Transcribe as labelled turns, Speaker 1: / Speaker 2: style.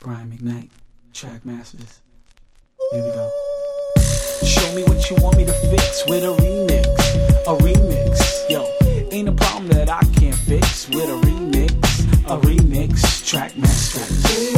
Speaker 1: Brian McKnight, Track Masters. Here we go. Show me what you want me to fix with a remix. A remix, yo. Ain't a problem that I can't fix with a remix. A remix, Track Masters.